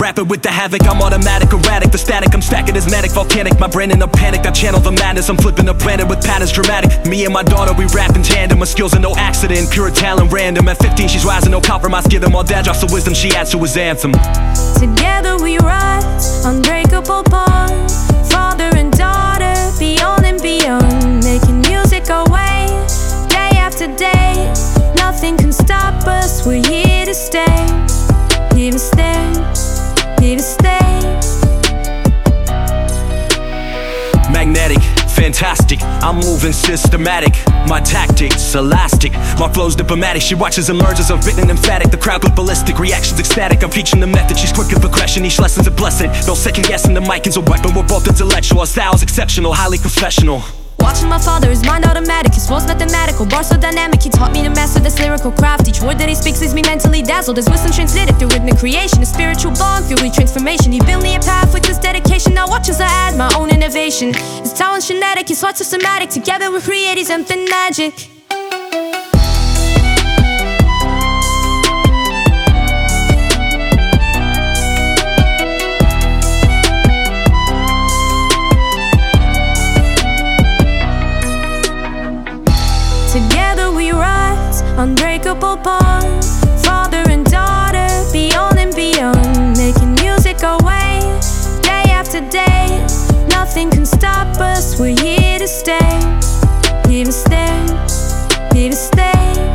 rapper with the havoc. I'm automatic, erratic, the static I'm stacking is manic, volcanic. My brain in a panic, I channel the madness. I'm flipping the planet with patterns dramatic. Me and my daughter, we rap in tandem. My skills are no accident, pure talent random. At 15 she's rising, no compromise. Give them all dad drops of wisdom she adds to his anthem. Together we rise, unbreakable bond. Father and daughter, beyond and beyond. Making music our way, day after day. Nothing can stop us, we're here to stay. Here to stay, here to stay. Magnetic, fantastic, I'm moving systematic. My tactics, elastic, my flow's diplomatic. She watches and learns as I'm written and emphatic. The crowd goes ballistic, reactions ecstatic. I'm teaching the method, she's quick in progression. Each lesson's a blessing, no second guessing. The mic is a weapon, we're both intellectual. Our style's exceptional, highly professional. Watching my father, his mind automatic, his flow's mathematical, bars so dynamic. He taught me to master this lyrical craft. Each word that he speaks leaves me mentally dazzled. His wisdom translated through rhythmic creation, a spiritual bond, fueling transformation. He built me a path with his dedication. Now watch as I add my own innovation. His talent's genetic, his heart's systematic. Together we create his something magic. Together we rise, unbreakable bond. Father and daughter, beyond and beyond. Making music our way, day after day. Nothing can stop us, we're here to stay. Here to stay, here to stay.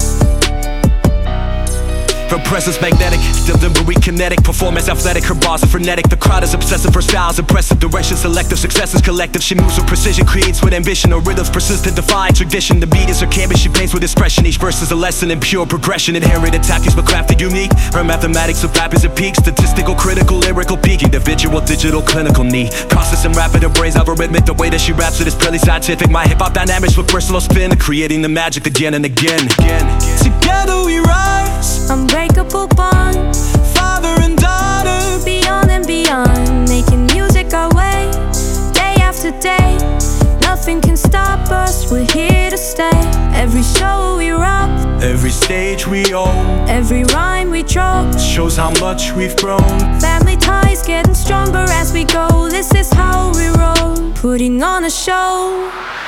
Her presence magnetic, delivery kinetic, performance athletic, her bars are frenetic. The crowd is obsessive, her style's impressive, direction selective, success is collective. She moves with precision, creates with ambition, her rhythms persistent, defying tradition. The beat is her canvas, she paints with expression. Each verse is a lesson in pure progression. Inherited tactics but crafted unique. Her mathematics of rap is at peak, statistical, critical, lyrical peak. Individual, digital, clinical need. Processing rapid, her brain's algorithmic. The way that she raps it is purely scientific. My hip-hop dynamics with personal spin, creating the magic again and again. Together we rise, unbreakable bond. father and daughter, beyond and beyond. Making music our way, day after day. Nothing can stop us, we're here to stay. Every show we rock, every stage we own, every rhyme we drop shows how much we've grown. Family ties getting stronger as we go. This is how we roll, putting on a show.